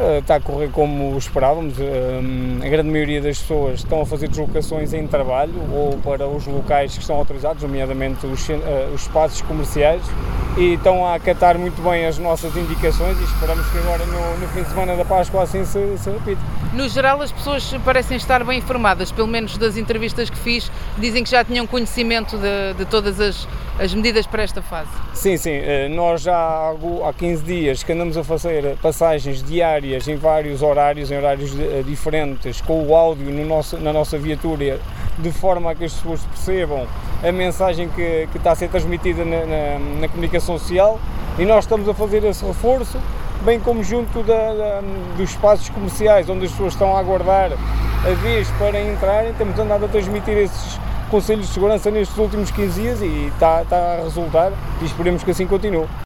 Está a correr como esperávamos. A grande maioria das pessoas estão a fazer deslocações em trabalho ou para os locais que estão autorizados, nomeadamente os espaços comerciais, e estão a acatar muito bem as nossas indicações e esperamos que agora no fim de semana da Páscoa assim se repita. No geral, as pessoas parecem estar bem informadas, pelo menos das entrevistas que fiz, dizem que já tinham conhecimento de todas as medidas para esta fase. Sim, nós já há 15 dias que andamos a fazer passagens diárias em vários horários, em horários diferentes, com o áudio na nossa viatura, de forma a que as pessoas percebam a mensagem que está a ser transmitida na comunicação social, e nós estamos a fazer esse reforço, bem como junto dos espaços comerciais, onde as pessoas estão a aguardar a vez para entrarem. Temos andado a transmitir esses conselhos de segurança nestes últimos 15 dias e está a resultar, e esperemos que assim continue.